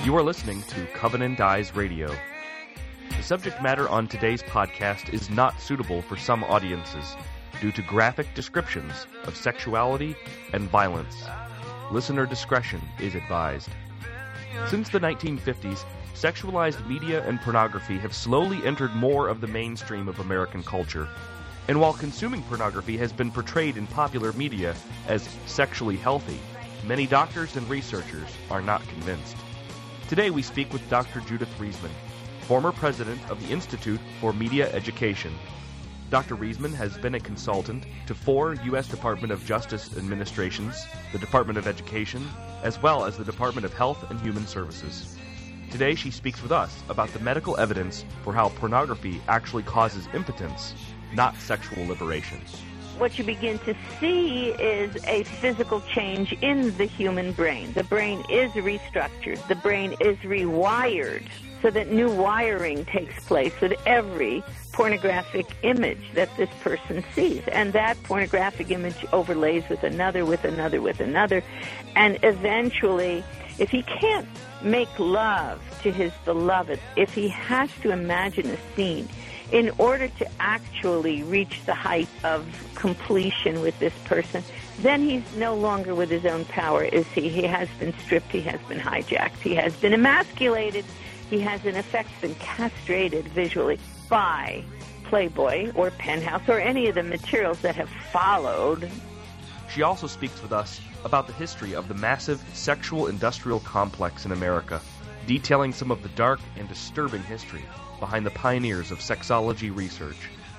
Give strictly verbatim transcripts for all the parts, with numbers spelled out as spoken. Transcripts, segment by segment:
You are listening to Covenant Eyes Radio. The subject matter on today's podcast is not suitable for some audiences due to graphic descriptions of sexuality and violence. Listener discretion is advised. Since the nineteen fifties, sexualized media and pornography have slowly entered more of the mainstream of American culture. And while consuming pornography has been portrayed in popular media as sexually healthy, many doctors and researchers are not convinced. Today we speak with Doctor Judith Reisman, former president of the Institute for Media Education. Doctor Reisman has been a consultant to four U S Department of Justice administrations, the Department of Education, as well as the Department of Health and Human Services. Today she speaks with us about the medical evidence for how pornography actually causes impotence, not sexual liberation. What you begin to see is a physical change in the human brain. The brain is restructured. The brain is rewired so that new wiring takes place with every pornographic image that this person sees. And that pornographic image overlays with another, with another, with another. And eventually, if he can't make love to his beloved, if he has to imagine a scene, in order to actually reach the height of completion with this person, then he's no longer with his own power, is he? He has been stripped, he has been hijacked, he has been emasculated, he has in effect been castrated visually by Playboy or Penthouse or any of the materials that have followed. She also speaks with us about the history of the massive sexual industrial complex in America, detailing some of the dark and disturbing history behind the pioneers of sexology research.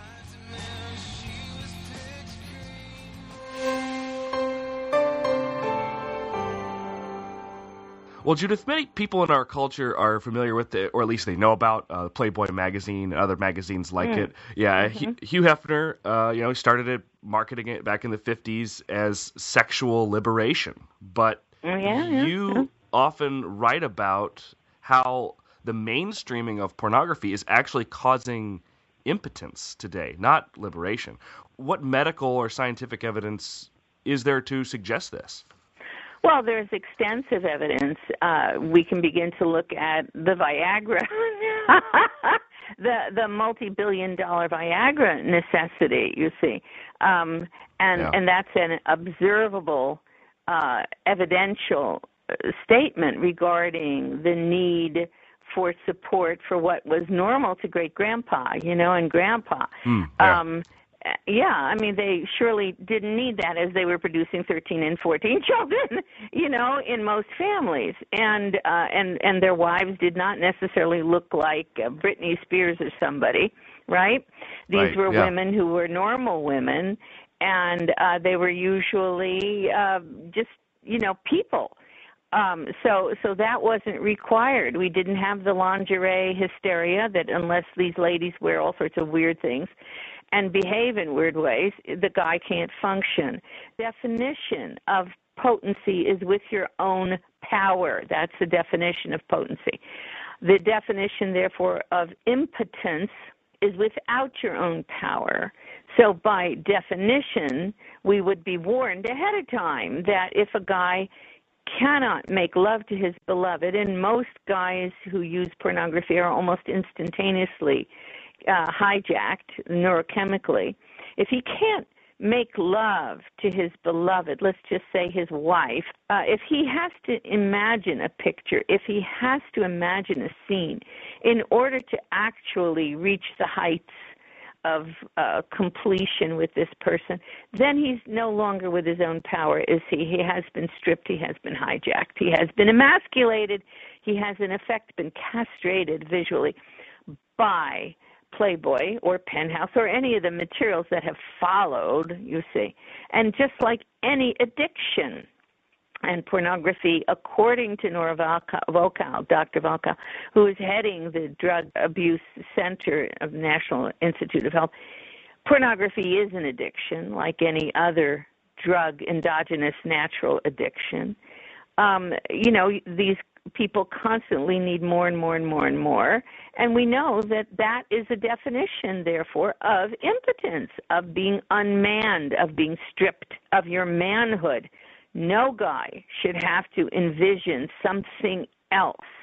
Well, Judith, many people in our culture are familiar with it, or at least they know about uh, Playboy magazine and other magazines like mm. it. Yeah, mm-hmm. Hugh Hefner, uh, you know, started it, marketing it back in the fifties as sexual liberation. But oh, yeah, you yeah, yeah. often write about how the mainstreaming of pornography is actually causing impotence today, not liberation. What medical or scientific evidence is there to suggest this? Well, there's extensive evidence. Uh, we can begin to look at the Viagra, the the multi-billion dollar Viagra necessity, you see. Um, and, yeah. and that's an observable, uh, evidential statement regarding the need for support for what was normal to great-grandpa, you know, and grandpa. Mm, yeah. Um, yeah, I mean, they surely didn't need that as they were producing thirteen and fourteen children, you know, in most families. And uh, and, and their wives did not necessarily look like uh, Britney Spears or somebody, right? These right, were yeah. women who were normal women, and uh, they were usually uh, just, you know, people. Um, so so that wasn't required. We didn't have the lingerie hysteria that unless these ladies wear all sorts of weird things and behave in weird ways, the guy can't function. Definition of potency is with your own power. That's the definition of potency. The definition, therefore, of impotence is without your own power. So by definition, we would be warned ahead of time that if a guy cannot make love to his beloved, and most guys who use pornography are almost instantaneously uh, hijacked neurochemically. If he can't make love to his beloved, let's just say his wife, uh, if he has to imagine a picture, if he has to imagine a scene in order to actually reach the heights of uh, completion with this person, then he's no longer with his own power, is he? He has been stripped, he has been hijacked, he has been emasculated, he has in effect been castrated visually by Playboy or Penthouse or any of the materials that have followed, you see. And just like any addiction, and pornography, according to Nora Volkow, Doctor Volkow, who is heading the Drug Abuse Center of the National Institute of Health, pornography is an addiction like any other drug, endogenous, natural addiction. Um, you know, these people constantly need more and more and more and more, and we know that that is a definition, therefore, of impotence, of being unmanned, of being stripped of your manhood. No guy should have to envision something else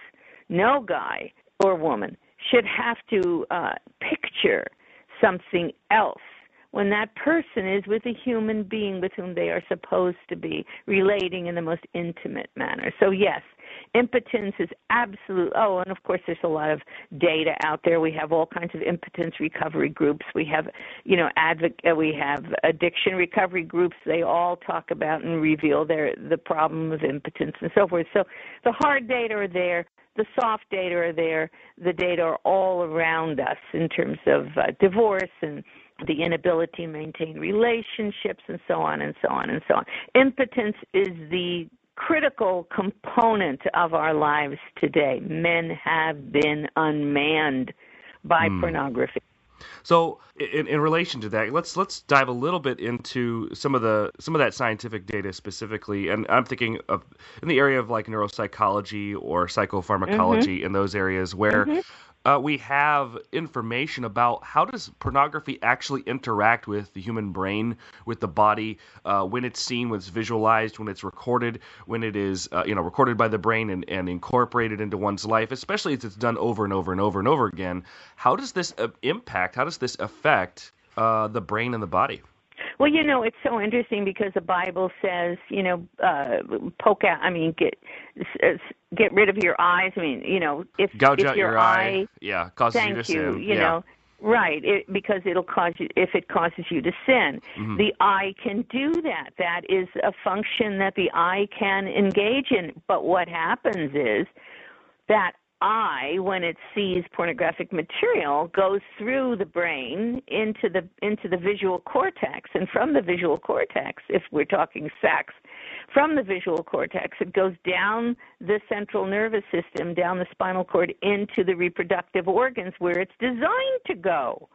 no guy or woman should have to uh, picture something else when that person is with a human being with whom they are supposed to be relating in the most intimate manner. So yes, impotence is absolute. Oh, and of course there's a lot of data out there. We have all kinds of impotence recovery groups. We have, you know, advocate. We have addiction recovery groups. They all talk about and reveal their the problem of impotence and so forth. So the hard data are there. The soft data are there. The data are all around us in terms of uh, divorce and the inability to maintain relationships and so on and so on and so on. Impotence is the critical component of our lives today. Men have been unmanned by mm. pornography. So, in, in relation to that, let's let's dive a little bit into some of the some of that scientific data specifically, and I'm thinking of in the area of like neuropsychology or psychopharmacology, mm-hmm. in those areas where mm-hmm. uh, we have information about how does pornography actually interact with the human brain, with the body, uh, when it's seen, when it's visualized, when it's recorded, when it is uh, you know recorded by the brain and, and incorporated into one's life, especially as it's done over and over and over and over again. How does this uh, impact? How does this affect uh, the brain and the body? Well, you know, it's so interesting because the Bible says, you know, uh, poke out. I mean, get get rid of your eyes. I mean, you know, if gouge if out your, your eye, eye, yeah, causes thank you to you, sin. You yeah. know, right? It, because it'll cause you if it causes you to sin. Mm-hmm. The eye can do that. That is a function that the eye can engage in. But what happens is that eye, when it sees pornographic material, goes through the brain into the into the visual cortex, and from the visual cortex, if we're talking sex, from the visual cortex, it goes down the central nervous system, down the spinal cord, into the reproductive organs where it's designed to go.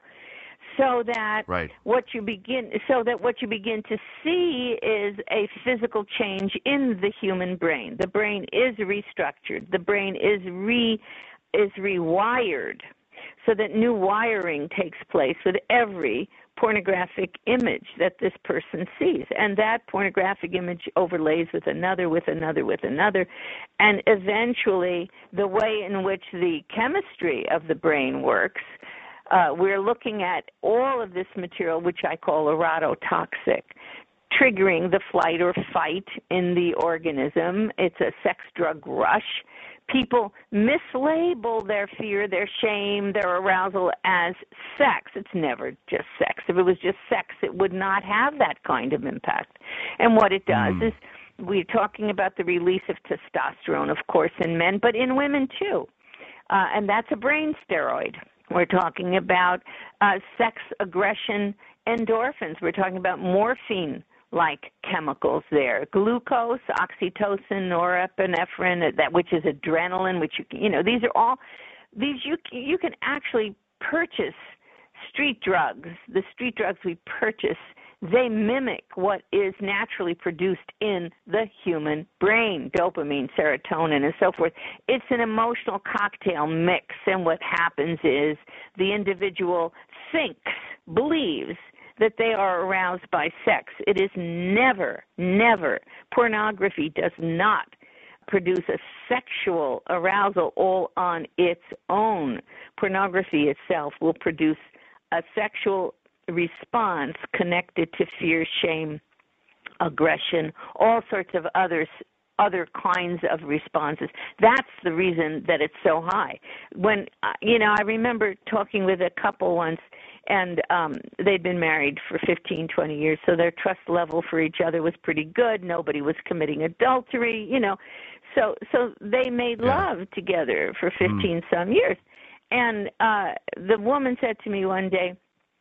So that right. what you begin, so that what you begin to see is a physical change in the human brain. The brain is restructured. The brain is re is rewired, so that new wiring takes place with every pornographic image that this person sees, and that pornographic image overlays with another, with another, with another, and eventually the way in which the chemistry of the brain works. Uh, we're looking at all of this material, which I call erototoxic, triggering the flight or fight in the organism. It's a sex drug rush. People mislabel their fear, their shame, their arousal as sex. It's never just sex. If it was just sex, it would not have that kind of impact. And what it does mm. is we're talking about the release of testosterone, of course, in men, but in women too. Uh, and that's a brain steroid. We're talking about uh, sex aggression endorphins. We're talking about morphine-like chemicals there. Glucose, oxytocin, norepinephrine, that which is adrenaline, which you you know these are all these you you can actually purchase street drugs. The street drugs we purchase, they mimic what is naturally produced in the human brain, dopamine, serotonin, and so forth. It's an emotional cocktail mix, and what happens is the individual thinks, believes that they are aroused by sex. It is never, never. Pornography does not produce a sexual arousal all on its own. Pornography itself will produce a sexual response connected to fear, shame, aggression, all sorts of others, other kinds of responses. That's the reason that it's so high. When, you know, I remember talking with a couple once, and um, they'd been married for fifteen, twenty years, so their trust level for each other was pretty good. Nobody was committing adultery, you know. So so they made yeah. love together for fifteen mm. some years. And uh, the woman said to me one day,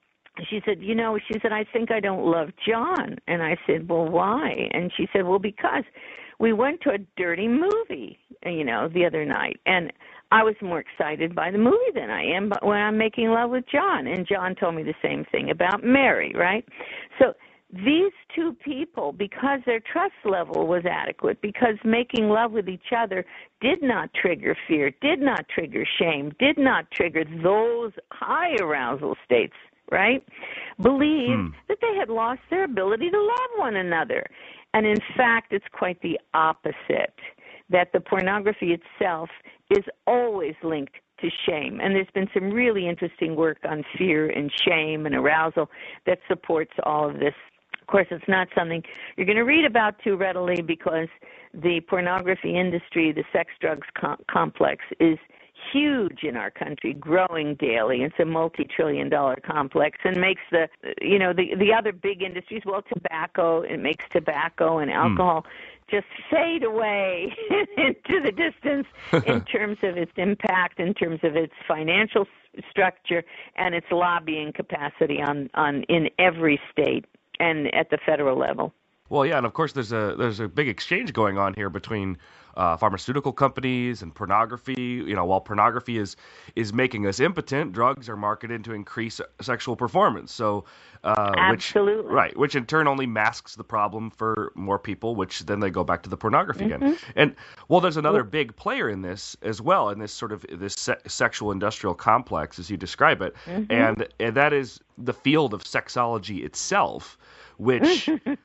she said, you know, she said, I think I don't love John. And I said, well, why? And she said, well, because we went to a dirty movie, you know, the other night. And I was more excited by the movie than I am when I'm making love with John. And John told me the same thing about Mary, right? So these two people, because their trust level was adequate, because making love with each other did not trigger fear, did not trigger shame, did not trigger those high arousal states, right, believed hmm. that they had lost their ability to love one another. And in fact, it's quite the opposite. that the pornography itself is always linked to shame. And there's been some really interesting work on fear and shame and arousal that supports all of this. Of course, it's not something you're going to read about too readily because the pornography industry, the sex drugs com- complex, is huge in our country, growing daily. It's a multi-trillion dollar complex and makes the, you know, the, the other big industries, well, tobacco, it makes tobacco and alcohol mm. just fade away into the distance in terms of its impact, in terms of its financial structure and its lobbying capacity on, on in every state and at the federal level. Well, yeah, and of course there's a there's a big exchange going on here between uh, pharmaceutical companies and pornography. You know, while pornography is is making us impotent, drugs are marketed to increase sexual performance. So, uh, absolutely which, right, which in turn only masks the problem for more people, which then they go back to the pornography mm-hmm. again. And well, there's another big player in this as well, in this sort of this se- sexual industrial complex, as you describe it, mm-hmm. and and that is the field of sexology itself, which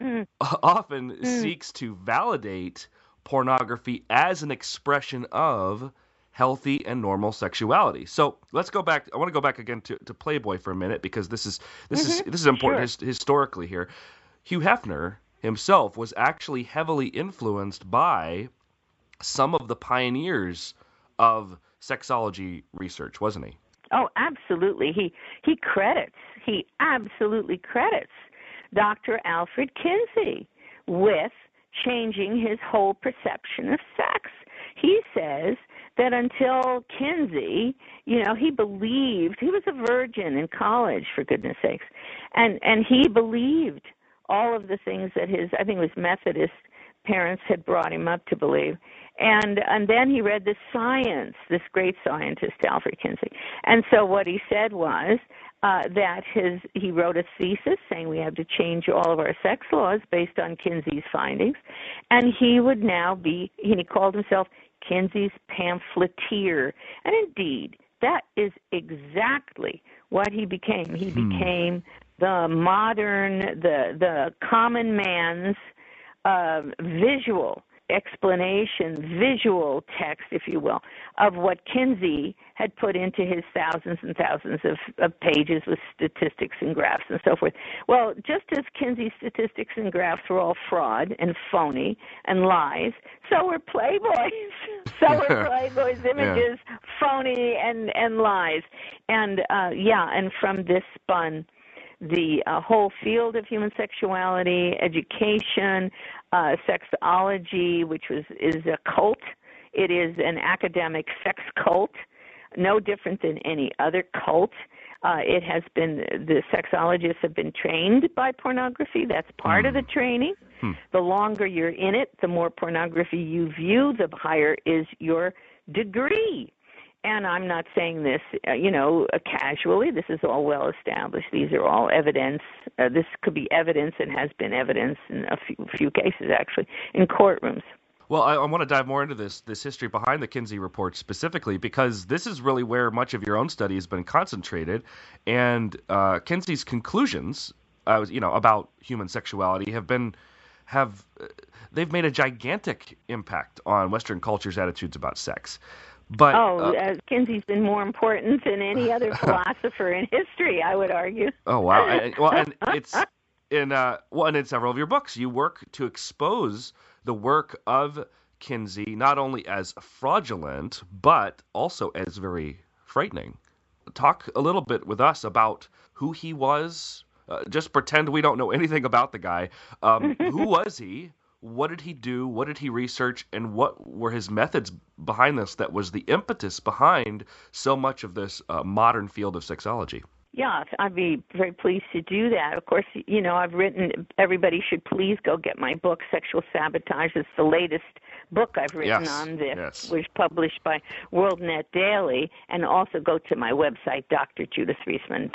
often mm. seeks to validate pornography as an expression of healthy and normal sexuality. So let's go back. I want to go back again to, to Playboy for a minute because this is this mm-hmm. is this is important sure. his, historically here. Hugh Hefner himself was actually heavily influenced by some of the pioneers of sexology research, wasn't he? Oh, absolutely. He he credits. He absolutely credits Doctor Alfred Kinsey with changing his whole perception of sex. He says that until Kinsey, you know, he believed, he was a virgin in college, for goodness sakes, and, and he believed all of the things that his, I think it was Methodist parents had brought him up to believe. And and then he read this science, this great scientist, Alfred Kinsey. And so what he said was uh, that his he wrote a thesis saying we have to change all of our sex laws based on Kinsey's findings. And he would now be, and he called himself Kinsey's pamphleteer. And indeed, that is exactly what he became. He hmm. became the modern, the the common man's uh, visual explanation, visual text, if you will, of what Kinsey had put into his thousands and thousands of, of pages with statistics and graphs and so forth. Well, just as Kinsey's statistics and graphs were all fraud and phony and lies, so were Playboy's. So were Playboy's images yeah. phony and, and lies. And, uh, yeah, and from this spun the uh, whole field of human sexuality, education, uh, sexology, which was is a cult. It is an academic sex cult, no different than any other cult. Uh, it has been, the sexologists have been trained by pornography. That's part mm. of the training. Hmm. The longer you're in it, the more pornography you view, the higher is your degree. And I'm not saying this, uh, you know, uh, casually. This is all well established. These are all evidence. Uh, this could be evidence and has been evidence in a few, few cases, actually, in courtrooms. Well, I, I want to dive more into this this history behind the Kinsey report specifically, because this is really where much of your own study has been concentrated. And uh, Kinsey's conclusions, uh, you know, about human sexuality have been have uh, they've made a gigantic impact on Western culture's attitudes about sex. But, oh, uh, uh, Kinsey's been more important than any other philosopher in history, I would argue. Oh wow! And, well, and it's in uh, well, and in several of your books, you work to expose the work of Kinsey not only as fraudulent but also as very frightening. Talk a little bit with us about who he was. Uh, just pretend we don't know anything about the guy. Um, who was he? What did he do? What did he research? And what were his methods behind this that was the impetus behind so much of this uh, modern field of sexology? Yeah, I'd be very pleased to do that. Of course, you know, I've written, everybody should please go get my book, Sexual Sabotage. It's the latest book I've written yes. on this, yes. which was published by WorldNet Daily, and also go to my website, d r judith reisman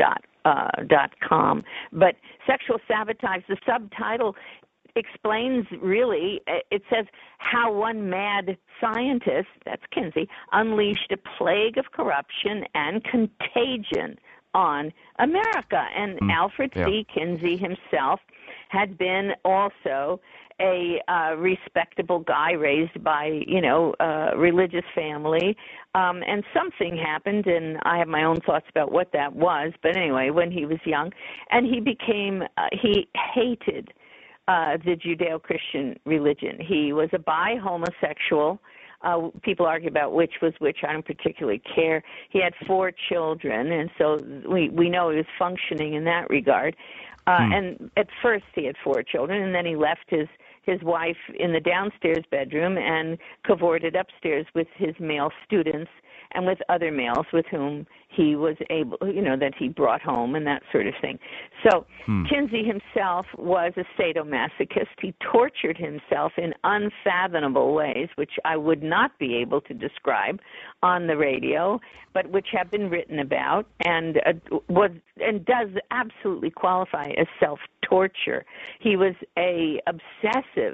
dot com. But Sexual Sabotage, the subtitle explains really, it says how one mad scientist, that's Kinsey, unleashed a plague of corruption and contagion on America. And mm. Alfred yeah. C. Kinsey himself had been also a uh, respectable guy raised by, you know, a religious family. Um, and something happened, and I have my own thoughts about what that was. But anyway, when he was young, and he became, uh, he hated uh, the Judeo-Christian religion. He was a bi-homosexual. Uh, people argue about which was which. I don't particularly care. He had four children, and so we, we know he was functioning in that regard. Uh, hmm. And at first he had four children, and then he left his, his wife in the downstairs bedroom and cavorted upstairs with his male students and with other males with whom he was able, you know, that he brought home and that sort of thing. So hmm. Kinsey himself was a sadomasochist. He tortured himself in unfathomable ways, which I would not be able to describe on the radio, but which have been written about, and uh, was and does absolutely qualify as self-torture. He was a obsessive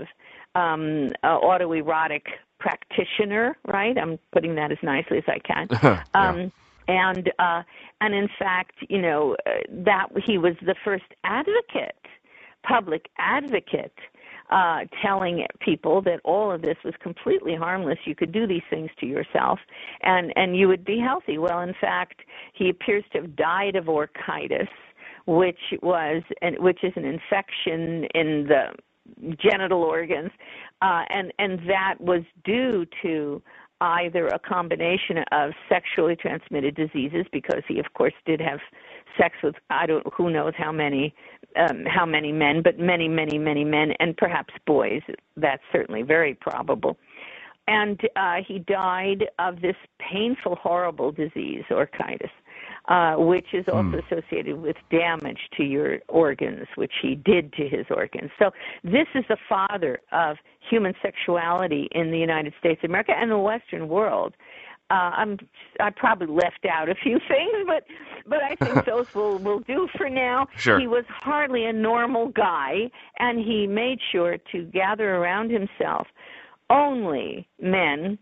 um, uh, autoerotic practitioner, right? I'm putting that as nicely as I can. yeah. um, and uh, and in fact, you know, uh, that he was the first advocate, public advocate, uh, telling people that all of this was completely harmless. You could do these things to yourself, and and you would be healthy. Well, in fact, he appears to have died of orchitis, which was an, which is an infection in the genital organs, uh, and and that was due to either a combination of sexually transmitted diseases, because he of course did have sex with I don't who knows how many um, how many men, but many many many men, and perhaps boys. That's certainly very probable. And uh, he died of this painful, horrible disease, orchitis. Uh, which is also mm. associated with damage to your organs, which he did to his organs. So this is the father of human sexuality in the United States of America and the Western world. Uh, I'm, I probably left out a few things, but but I think those will, will do for now. Sure. He was hardly a normal guy, and he made sure to gather around himself only men,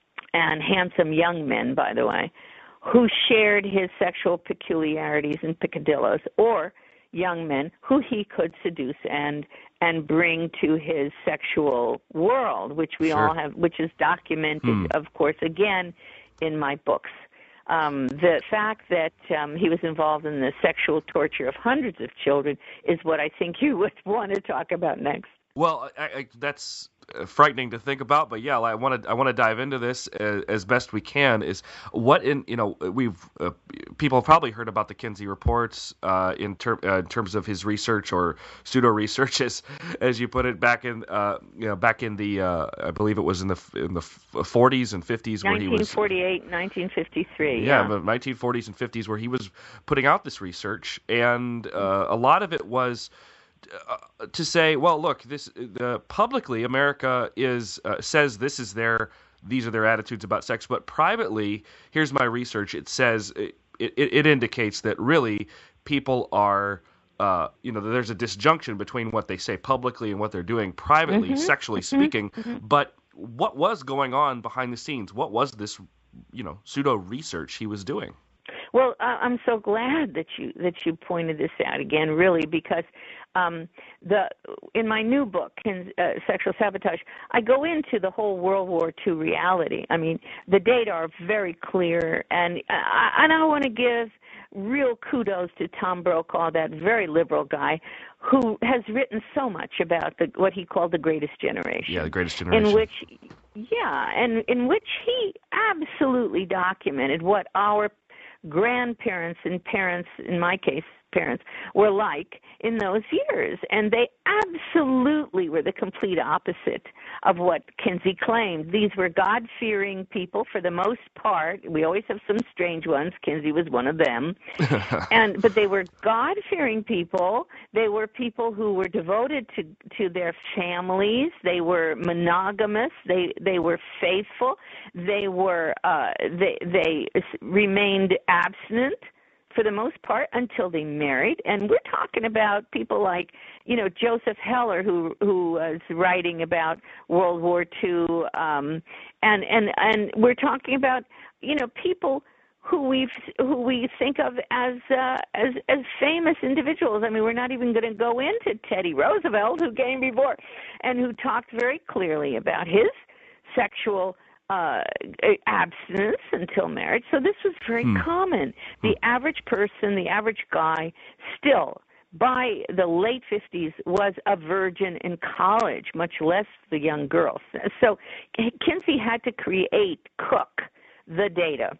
and handsome young men, by the way, who shared his sexual peculiarities and peccadillos, or young men who he could seduce and and bring to his sexual world, which we sure. all have, which is documented, hmm. of course, again, in my books. Um, the fact that um, he was involved in the sexual torture of hundreds of children is what I think you would want to talk about next. Well, I, I, that's frightening to think about, but yeah, I want to I want to dive into this as, as best we can. Is what in you know we've uh, people have probably heard about the Kinsey reports uh, in, ter- uh, in terms of his research or pseudo research, as as you put it, back in uh, you know back in the uh, I believe it was in the in the forties and fifties where he was nineteen forty-eight, nineteen fifty-three. Yeah, yeah. the nineteen forties and fifties where he was putting out this research, and uh, a lot of it was. Uh, to say, well, look, this uh, publicly America is uh, says this is their these are their attitudes about sex, but privately, here's my research. It says it it, it indicates that really people are uh, you know there's a disjunction between what they say publicly and what they're doing privately, mm-hmm. sexually mm-hmm. speaking. Mm-hmm. But what was going on behind the scenes? What was this you know pseudo research he was doing? Well, uh, I'm so glad that you that you pointed this out again, really, because um, the in my new book, in, uh, Sexual Sabotage, I go into the whole World War Two reality. I mean, the data are very clear, and I, and I want to give real kudos to Tom Brokaw, that very liberal guy, who has written so much about the what he called the Greatest Generation. Yeah, the Greatest Generation. In which, yeah, and in which he absolutely documented what our grandparents and parents, in my case, parents, were like in those years. And they absolutely were the complete opposite of what Kinsey claimed. These were God-fearing people for the most part. We always have some strange ones. Kinsey was one of them. and But they were God-fearing people. They were people who were devoted to, to their families. They were monogamous. They they were faithful. They were uh, they they remained abstinent for the most part until they married. And we're talking about people like, you know, Joseph Heller, who who was writing about World War Two, um, and and and we're talking about, you know, people who we who we think of as uh, as as famous individuals. I mean, we're not even going to go into Teddy Roosevelt, who came before, and who talked very clearly about his sexual uh, abstinence until marriage. So this was very hmm. common. The hmm. average person, the average guy, still by the late fifties was a virgin in college, much less the young girls. So Kinsey had to create, cook the data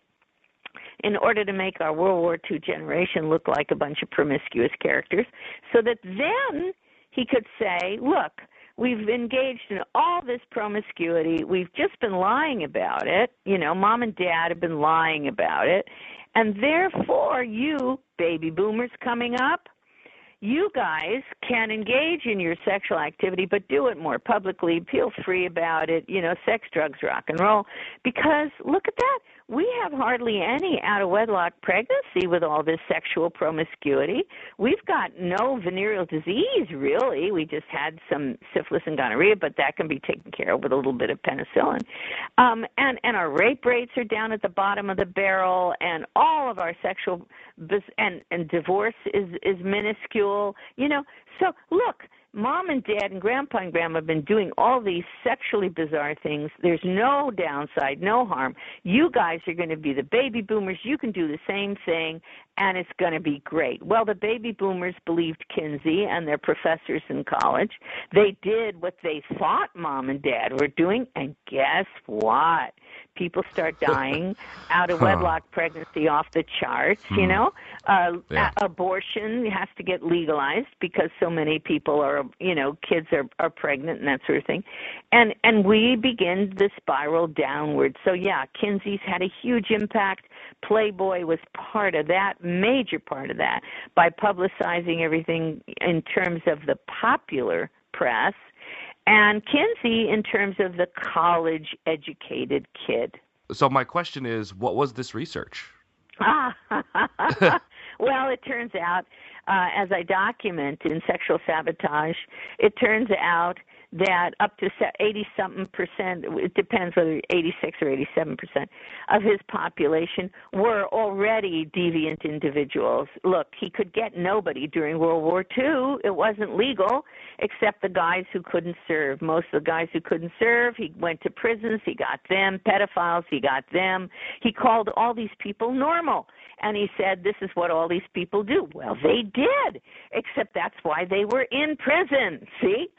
in order to make our World War Two generation look like a bunch of promiscuous characters, so that then he could say, look, we've engaged in all this promiscuity. We've just been lying about it. You know, mom and dad have been lying about it. And therefore, you, baby boomers coming up, you guys can engage in your sexual activity, but do it more publicly. Feel free about it. You know, sex, drugs, rock and roll. Because look at that. We have hardly any out-of-wedlock pregnancy with all this sexual promiscuity. We've got no venereal disease, really. We just had some syphilis and gonorrhea, but that can be taken care of with a little bit of penicillin. Um, and, and our rape rates are down at the bottom of the barrel, and all of our sexual and, and divorce is, is minuscule. You know, so look. Mom and Dad and Grandpa and Grandma have been doing all these sexually bizarre things. There's no downside, no harm. You guys are going to be the baby boomers. You can do the same thing, and it's going to be great. Well, the baby boomers believed Kinsey and their professors in college. They did what they thought Mom and Dad were doing, and guess what? People start dying out of wedlock huh. pregnancy off the charts, hmm. you know. Uh, yeah. a- abortion has to get legalized because so many people are, you know, kids are, are pregnant and that sort of thing. And and we begin the spiral downward. So, yeah, Kinsey's had a huge impact. Playboy was part of that, major part of that, by publicizing everything in terms of the popular press. And Kinsey in terms of the college-educated kid. So my question is, what was this research? Well, it turns out, uh, as I document in Sexual Sabotage, it turns out that up to eighty-something percent, it depends whether eighty-six or eighty-seven percent of his population were already deviant individuals. Look, he could get nobody during World War Two. It wasn't legal, except the guys who couldn't serve. Most of the guys who couldn't serve, he went to prisons, he got them. Pedophiles, he got them. He called all these people normal. And he said, this is what all these people do. Well, they did, except that's why they were in prison, see?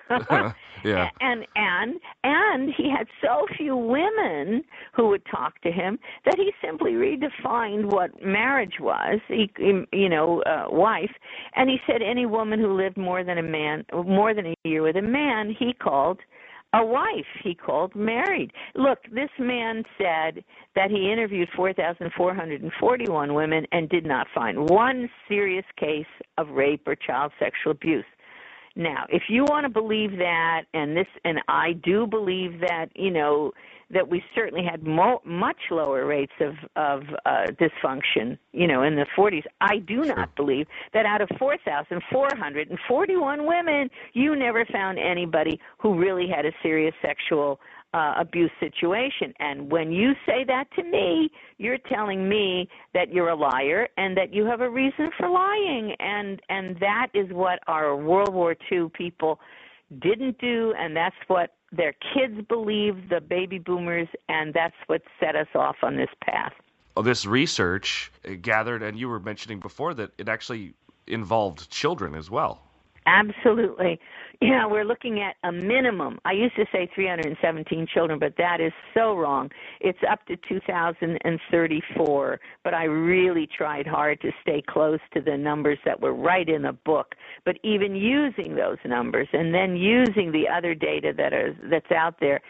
yeah. And, and, and he had so few women who would talk to him that he simply redefined what marriage was, he, you know, uh, wife. And he said any woman who lived more than a man, more than a year with a man, he called a wife. He called married. Look, this man said that he interviewed four thousand four hundred forty-one women and did not find one serious case of rape or child sexual abuse. Now, if you want to believe that, and this, and I do believe that, you know, that we certainly had mo- much lower rates of of uh, dysfunction, you know, in the forties. I do sure. not believe that out of four thousand four hundred forty-one women, you never found anybody who really had a serious sexual uh, abuse situation. And when you say that to me, you're telling me that you're a liar and that you have a reason for lying. And and that is what our World War Two people didn't do, and that's what their kids believe, the baby boomers, and that's what set us off on this path. Well, this research gathered, and you were mentioning before that it actually involved children as well. Absolutely. Yeah, we're looking at a minimum. I used to say three hundred seventeen children, but that is so wrong. It's up to two thousand thirty-four, but I really tried hard to stay close to the numbers that were right in the book. But even using those numbers and then using the other data that is that's out there,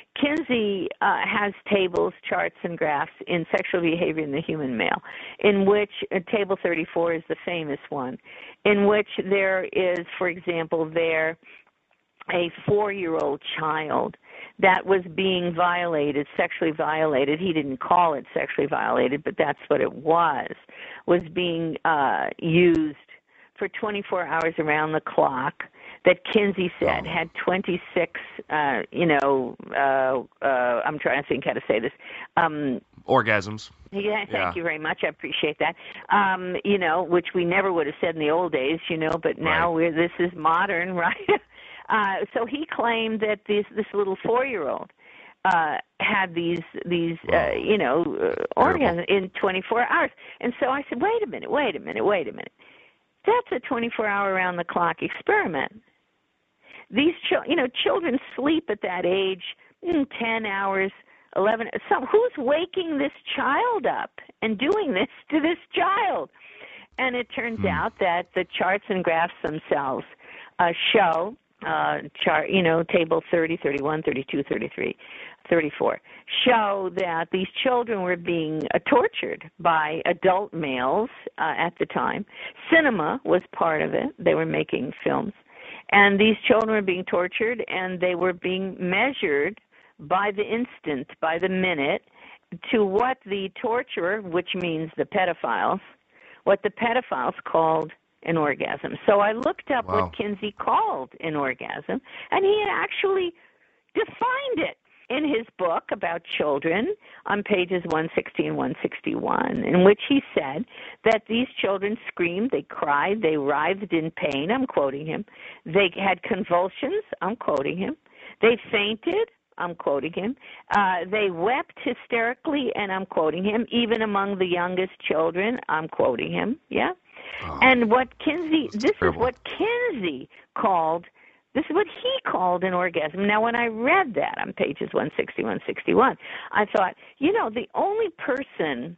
Kinsey uh, has tables, charts, and graphs in sexual behavior in the human male, in which uh, Table thirty-four is the famous one, in which there is, for example, there a four-year-old child that was being violated, sexually violated. He didn't call it sexually violated, but that's what it was, was being uh, used for twenty-four hours around the clock. that Kinsey said had twenty-six, uh, you know, uh, uh, I'm trying to think how to say this. Um, Orgasms. Yeah, thank yeah. you very much. I appreciate that. Um, you know, which we never would have said in the old days, you know, but now right. we're, this is modern, right? uh, so he claimed that this, this little four-year-old uh, had these, these uh, you know, uh, orgasms in twenty-four hours. And so I said, wait a minute, wait a minute, wait a minute. That's a twenty-four hour around-the-clock experiment. These, ch- you know, children sleep at that age mm, ten hours, eleven. So who's waking this child up and doing this to this child? And it turns hmm. out that the charts and graphs themselves uh, show, uh, chart, you know, table thirty, thirty-one, thirty-two, thirty-three, thirty-four, show that these children were being uh, tortured by adult males uh, at the time. Cinema was part of it. They were making films. And these children were being tortured, and they were being measured by the instant, by the minute, to what the torturer, which means the pedophiles, what the pedophiles called an orgasm. So I looked up wow. what Kinsey called an orgasm, and he had actually defined it in his book about children on pages one sixty and one sixty-one, in which he said that these children screamed, they cried, they writhed in pain, I'm quoting him, they had convulsions, I'm quoting him, they fainted, I'm quoting him, uh, they wept hysterically, and I'm quoting him, even among the youngest children, I'm quoting him, yeah? Oh, and what Kinsey, this terrible. is what Kinsey called This is what he called an orgasm. Now, when I read that on pages one sixty, one sixty-one, I thought, you know, the only person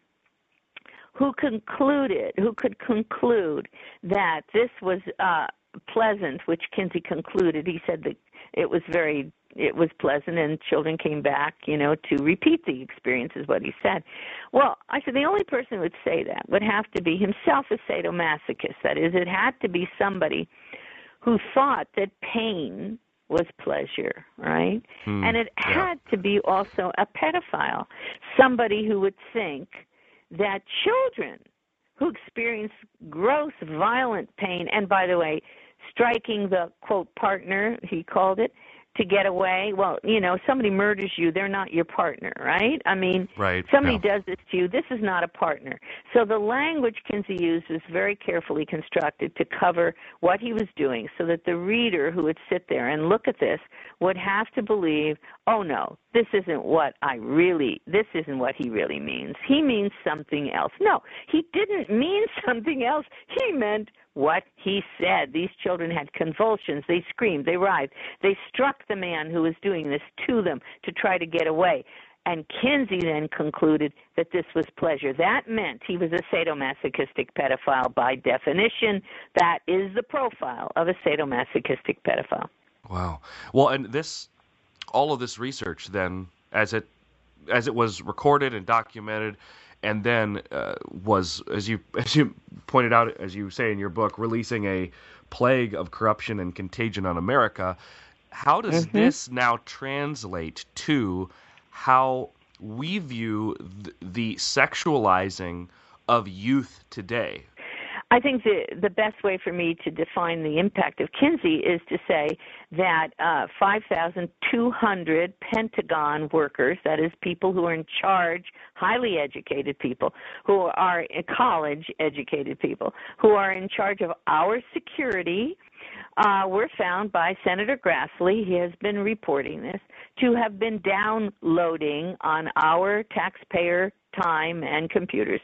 who concluded, who could conclude that this was uh, pleasant, which Kinsey concluded, he said that it was very, it was pleasant, and children came back, you know, to repeat the experience, is what he said. Well, I said the only person who would say that would have to be himself a sadomasochist. That is, it had to be somebody who thought that pain was pleasure, right? Hmm, and it yeah. had to be also a pedophile, somebody who would think that children who experience gross, violent pain, and by the way, striking the, quote, partner, he called it, to get away. Well, you know, somebody murders you, they're not your partner, right? I mean, right. somebody no. does this to you, this is not a partner. So the language Kinsey used was very carefully constructed to cover what he was doing so that the reader who would sit there and look at this would have to believe, oh, no, this isn't what I really, this isn't what he really means. He means something else. No, he didn't mean something else. He meant what he said. These children had convulsions. They screamed. They writhed. They struck the man who was doing this to them to try to get away. And Kinsey then concluded that this was pleasure. That meant he was a sadomasochistic pedophile by definition. That is the profile of a sadomasochistic pedophile. Wow. Well, and this, all of this research then, as it as it was recorded and documented, and then uh, was, as you as you pointed out, as you say in your book, releasing a plague of corruption and contagion on America. How does mm-hmm. this now translate to how we view th- the sexualizing of youth today? I think the the best way for me to define the impact of Kinsey is to say that uh, five thousand two hundred Pentagon workers, that is people who are in charge, highly educated people, who are college-educated people, who are in charge of our security, uh, were found by Senator Grassley, he has been reporting this, to have been downloading on our taxpayer time and computers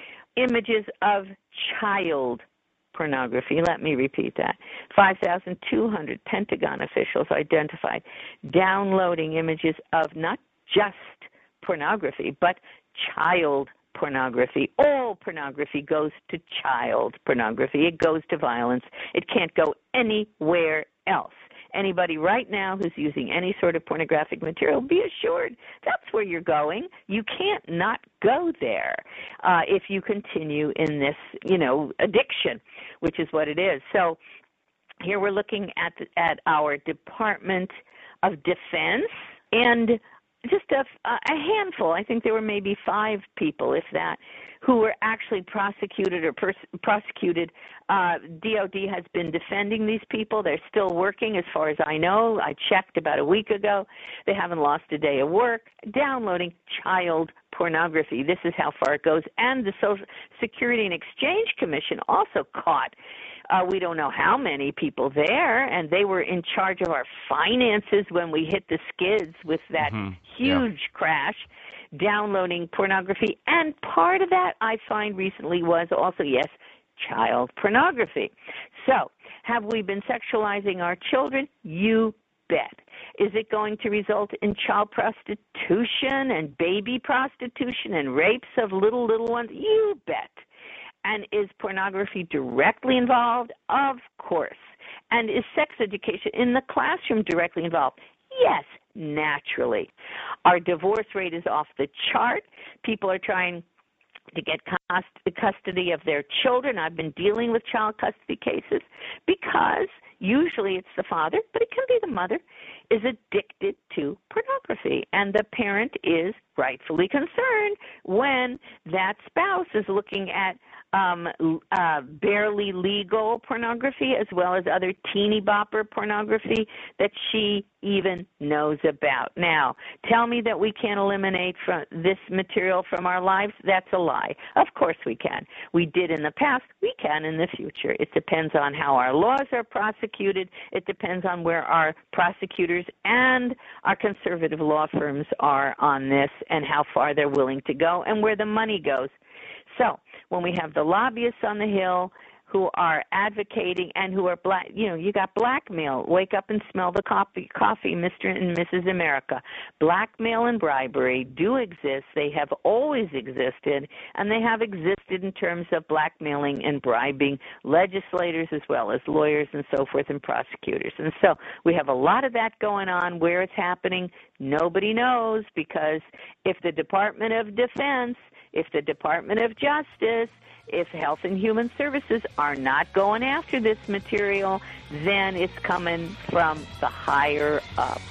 images of child pornography. Let me repeat that. five thousand two hundred Pentagon officials identified downloading images of not just pornography, but child pornography. All pornography goes to child pornography. It goes to violence. It can't go anywhere else. Anybody right now who's using any sort of pornographic material, be assured that's where you're going. You can't not go there uh, if you continue in this, you know, addiction, which is what it is. So here we're looking at at our Department of Defense, and just a, a handful, I think there were maybe five people, if that, who were actually prosecuted or pers- prosecuted. Uh, D O D has been defending these people. They're still working, as far as I know. I checked about a week ago. They haven't lost a day of work downloading child pornography. This is how far it goes. And the Social Security and Exchange Commission also caught Uh, we don't know how many people there, and they were in charge of our finances when we hit the skids with that mm-hmm. huge yeah. crash, downloading pornography. And part of that, I find recently, was also, yes, child pornography. So have we been sexualizing our children? You bet. Is it going to result in child prostitution and baby prostitution and rapes of little, little ones? You bet. And is pornography directly involved? Of course. And is sex education in the classroom directly involved? Yes, naturally. Our divorce rate is off the chart. People are trying to get custody of their children. I've been dealing with child custody cases because usually it's the father, but it can be the mother, is addicted to pornography. And the parent is rightfully concerned when that spouse is looking at um, uh, barely legal pornography as well as other teeny bopper pornography that she even knows about. Now, tell me that we can't eliminate from this material from our lives. That's a lie. Of course we can. We did in the past. We can in the future. It depends on how our laws are prosecuted. It depends on where our prosecutors and our conservative law firms are on this and how far they're willing to go and where the money goes. So when we have the lobbyists on the Hill who are advocating and who are black, you know, you got blackmail. Wake up and smell the coffee, coffee, Mister and Missus America. Blackmail and bribery do exist. They have always existed, and they have existed in terms of blackmailing and bribing legislators as well as lawyers and so forth and prosecutors. And so we have a lot of that going on. Where it's happening, nobody knows, because if the Department of Defense, if the Department of Justice, if Health and Human Services are not going after this material, then it's coming from the higher ups.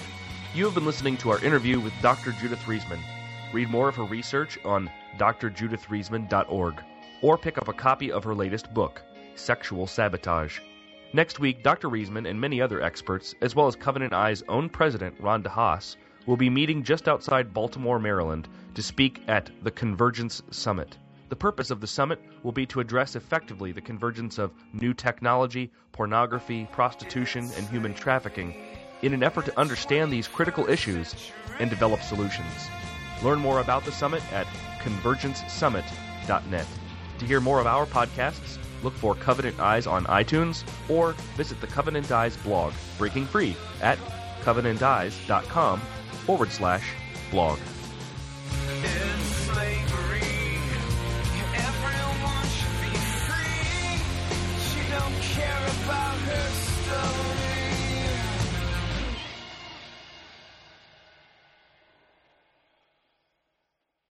You have been listening to our interview with Doctor Judith Reisman. Read more of her research on d r judith reisman dot org or pick up a copy of her latest book, Sexual Sabotage. Next week, Doctor Reisman and many other experts, as well as Covenant Eye's own president, Ron DeHaas, will be meeting just outside Baltimore, Maryland, to speak at the Convergence Summit. The purpose of the summit will be to address effectively the convergence of new technology, pornography, prostitution, and human trafficking in an effort to understand these critical issues and develop solutions. Learn more about the summit at convergence summit dot net. To hear more of our podcasts, look for Covenant Eyes on iTunes or visit the Covenant Eyes blog, breaking free, at covenant eyes dot com forward slash blog. Care about her.